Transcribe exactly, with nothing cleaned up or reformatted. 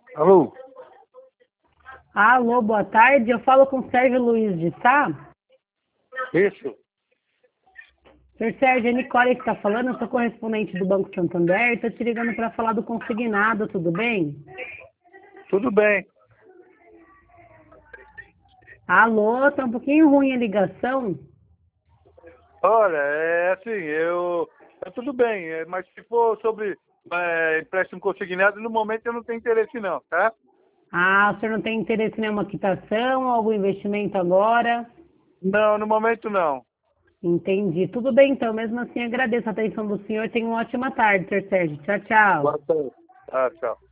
Alô? Alô, boa tarde. Eu falo com o Sérgio Luiz de Sá. Isso? Senhor Sérgio, é Nicole que está falando. Eu sou correspondente do Banco Santander. Estou te ligando para falar do consignado, tudo bem? Tudo bem. Alô, tá um pouquinho ruim a ligação. Olha, é assim, eu... é tudo bem, é, mas se for sobre é, empréstimo consignado, no momento eu não tenho interesse não, tá? Ah, o senhor não tem interesse em nenhuma quitação, algum investimento agora? Não, no momento não. Entendi. Tudo bem, então. Mesmo assim, agradeço a atenção do senhor. Tenha uma ótima tarde, senhor Sérgio. Tchau, tchau. Boa tarde. Ah, tchau.